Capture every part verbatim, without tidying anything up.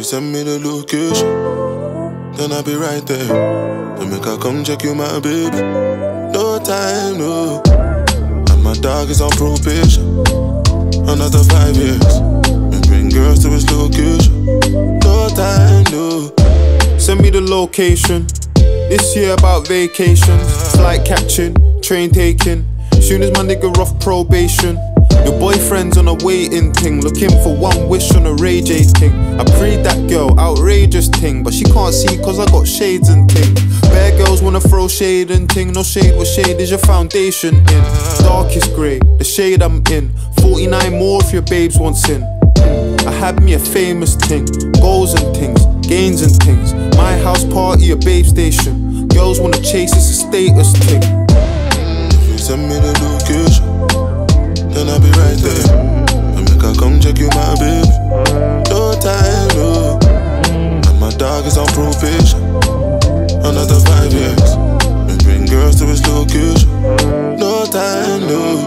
send me the location, then I'll be right there. To make her come check you, my baby. No time, no. And my dog is on probation. Another five years. We bring girls to his location. No time, no. Send me the location. This year about vacations. Flight catching, train taking. Soon as my nigga off probation. Your boyfriend's on a waiting thing, looking for one wish on a Ray J thing. I prayed that girl, outrageous thing, but she can't see cause I got shades and ting. Bare girls wanna throw shade and ting. No shade, what shade is your foundation in? Darkest grey, the shade I'm in. Forty-nine more if your babes wants in. I had me a famous ting, goals and things, gains and things. My house party, a babe station. Girls wanna chase, it's a status thing. If you send me the location, then I'll be right there. And make her come check you, my baby. No time, no. And my dog is on probation. Another five years. We bring girls to his location. No time, no.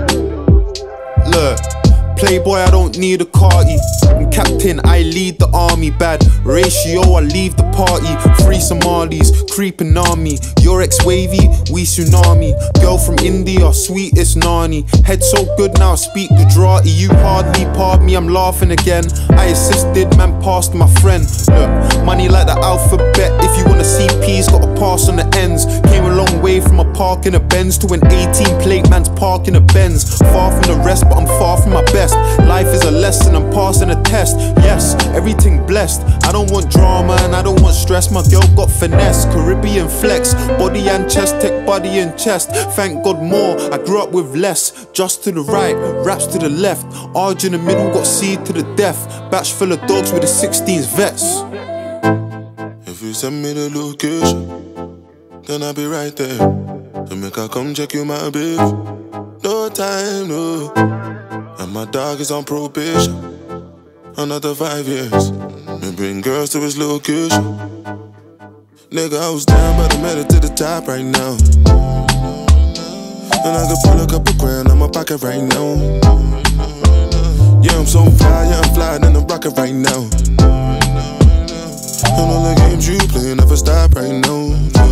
Look, playboy, I don't need a carty. I'm captain, I lead the army. Bad ratio, I leave the party. Three Somalis, creeping army. Your ex-wavy, we tsunami. Girl from India, sweetest nani. Head so good now I speak Gujarati. You hardly pardon me, I'm laughing again. I assisted, man passed my friend. Look, money like the alphabet. If you wanna see P's, gotta pass on the ends. Came a long way from a park in a Benz to an eighteen plate man's park in a Benz. Far from the rest, but I'm far from my best. Life is a lesson, I'm passing a test. Yes, everything blessed. I don't want drama and I don't want stress. My girl got finesse, Caribbean flex. Body and chest, tech body and chest. Thank God more, I grew up with less. Just to the right, raps to the left. Arge in the middle, got C to the death. Batch full of dogs with the sixteens vets. If you send me the location, then I'll be right there. To make her come check you, my baby. No time, no. And my dog is on probation. Another five years. We bring girls to his location. Nigga, I was down, but I made it to the top right now. And I could pull a couple grand on my pocket right now. Yeah, I'm so fly, yeah, I'm flying in the rocket right now. And all the games you play never stop right now.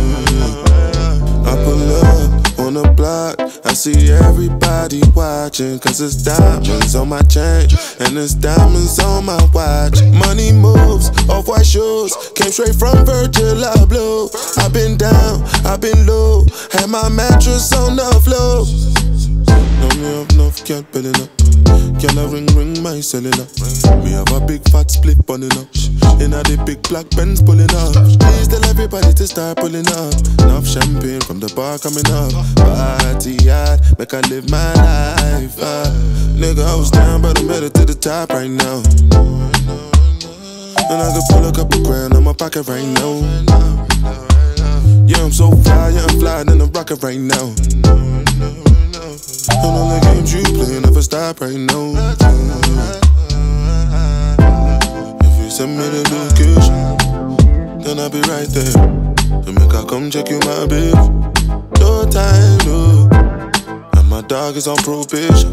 I pull up on the block, I see everybody watching. Cause it's diamonds on my chain and it's diamonds on my watch. Money moves, off-white shoes, came straight from Virgil Abloh. I've been down, I've been low, had my mattress on the floor. Know me up enough, can't build it up. Can I ring, ring my cellular? Me have a big fat split bunning up. Inna the big black Benz pulling up. Please tell everybody to start pulling up. Enough champagne from the bar coming up. Party hard, make I live my life. Uh. Nigga, I was down, but I made it to the top right now. And I could pull a couple grand on my pocket right now. Yeah, I'm so fly, yeah, I'm flying in the rocket right now. And all the games you play never stop right now. If you send me the location, then I'll be right there. To make her come check you, my baby. No time, no. And my dog is on probation.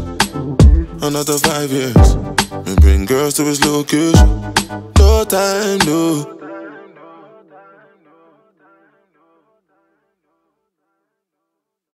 Another five years. We bring girls to his location. No time, no.